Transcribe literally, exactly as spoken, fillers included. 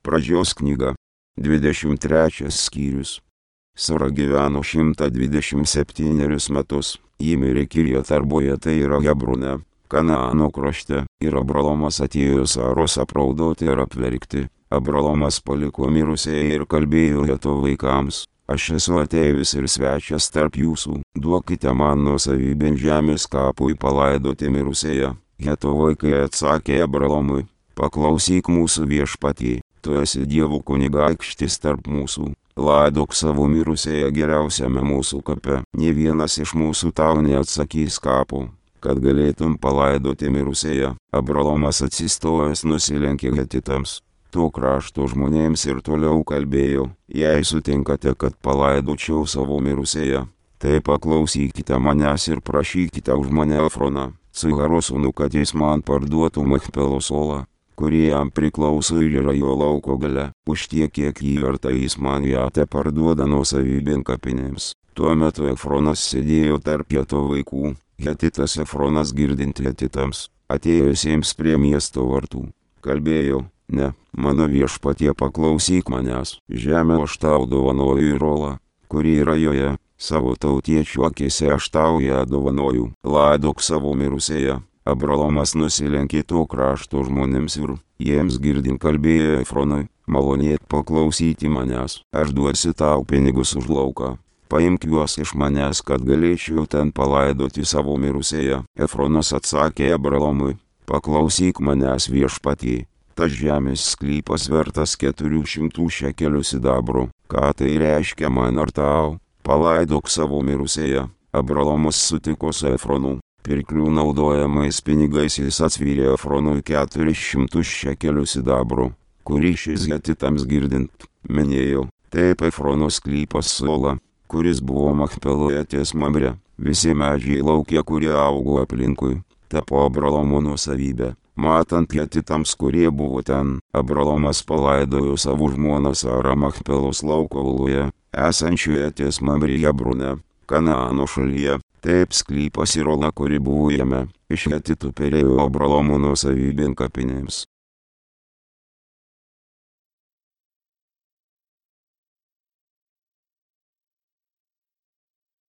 Pradžios knyga. dvidešimt trečias skyrius. Sara gyveno šimtą dvidešimt septynerius metus. Ji mirė Kirjat Arboje, tai yra Hebrone, Kanaano krašte, ir Abraomas atėjo Saros apraudoti ir apverkti. Abraomas paliko mirusiai ir kalbėjo Heto vaikams: aš esu ateivis ir svečias tarp jūsų, duokite man nuosavybėn žemės kapui palaidoti mirusiąją. Heto vaikai atsakė Abraomui: paklausyk mūsų viešpatie, tu esi Dievo kunigaikštis tarp mūsų, laidok savo mirusiąją geriausiame mūsų kape, nė vienas iš mūsų tau neatsakys kapo, kad galėtum palaidoti mirusiąją. Abraomas atsistojęs nusilenkė Hetitams, to krašto žmonėms, ir toliau kalbėjo: jei sutinkate, kad palaidočiau savo mirusiąją, tai paklausykite manęs ir prašykite už mane Efroną, Ciharo sūnų, kad jis man parduotų Machpelo solą, kuri jam priklauso ir yra jo lauko gale. Už tiek, kiek jį verta, jis man ją te parduoda nuosavybėn kapinėms. Tuo metu Efronas sėdėjo tarp Heto vaikų. Hetitas Efronas, girdint Hetitams, atėjusiems prie miesto vartų, kalbėjo: ne, mano viešpatie, paklausyk manęs, žemę aš tau dovanoju ir olą, kuri yra joje, savo tautiečių akise aš tau ją dovanoju, laidok savo mirusiąją. Abraomas nusilenkė to krašto žmonėms ir, jiems girdint, kalbėjo Efronui: malonėk paklausyti manęs, aš duosiu tau pinigus už lauką, paimk juos iš manęs, kad galėčiau ten palaidoti savo mirusiąją. Efronas atsakė Abraomui: paklausyk manęs viešpatie, tas žemės sklypas vertas keturių šimtų šekelių sidabro. Ką tai reiškia man ar tau? Palaidok savo mirusiąją. Abraomas sutiko su Efronu. Pirklių naudojamais pinigais jis atsvyrė Efronui keturis šimtus šekelių sidabro, kurį šis Hetitams girdint minėjo: taip Efrono sklypas Sola, kuris buvo Machpeloje ties Mamre, visi medžiai lauke, kurie augo aplinkui, tapo Abraomo nuosavybė. Matant Hetitams, kurie buvo ten, Abraomas palaidojo savo žmoną Sarą Machpelos lauko oloje, esančioje ties Mamre Hebrone, Kanaano šalyje. Taip sklypas ir ola, kuri buvo jame, iš Hetitų perėjo Abraomo nuosavybėn kapinėms.